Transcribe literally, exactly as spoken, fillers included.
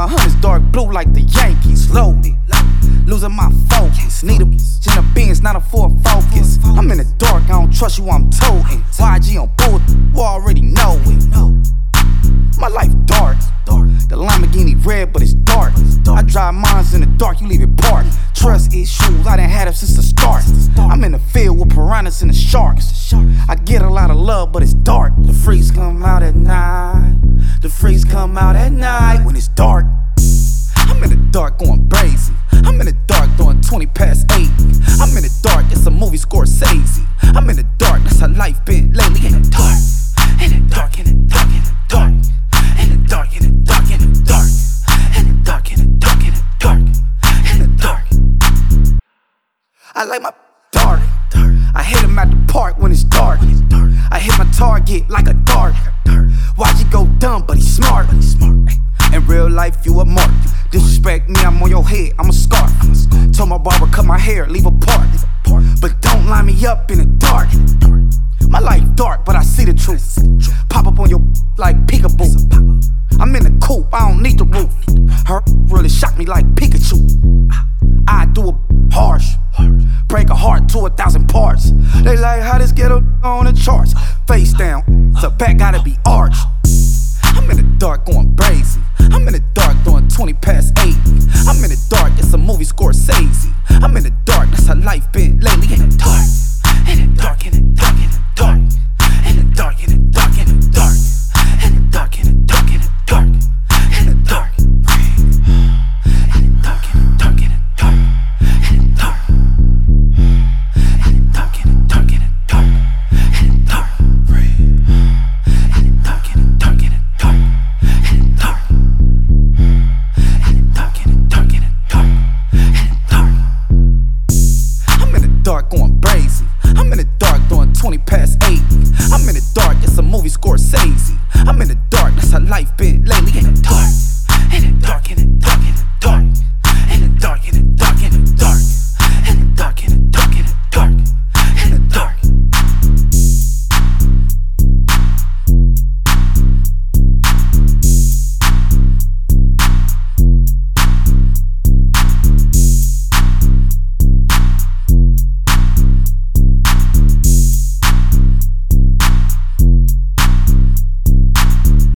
My hunt is dark blue like the Yankees. Loaded, losing my focus. Need a bitch in a Benz, not a Ford Focus. I'm in the dark, I don't trust you, I'm toting. Y G on bull, you already know it. My life dark, the Lamborghini red, but it's dark. I drive mines in the dark, you leave it parked. Trust issues, I done had them since the start. I'm in the field with piranhas and the sharks. I get a lot of love, but it's dark. The freaks come out at night. The freaks come out at night when it's dark. I'm in the dark going crazy. I'm in the dark doing twenty past eight. I'm in the dark, it's a movie Scorsese. I'm in the dark, that's how life been lately. In the dark, in the dark, in the dark, in the dark. In the dark, in the dark, in the dark. In the dark, in the dark, in the dark. In the dark. I like my dark. I hit him at the park when it's dark. I hit my target like a dart. Why'd you go dumb, but he's smart. In real life, you a mark. Disrespect me, I'm on your head, I'm a scarf. Told my barber, cut my hair, leave a part. But don't line me up in the dark. My life dark, but I see the truth. Pop up on your like peekaboo. I'm in the coupe, I don't need the roof. Her really shocked me like Pikachu. I do a harsh, break a heart to a thousand parts. They like how this ghetto on the charts. Face down, the back gotta be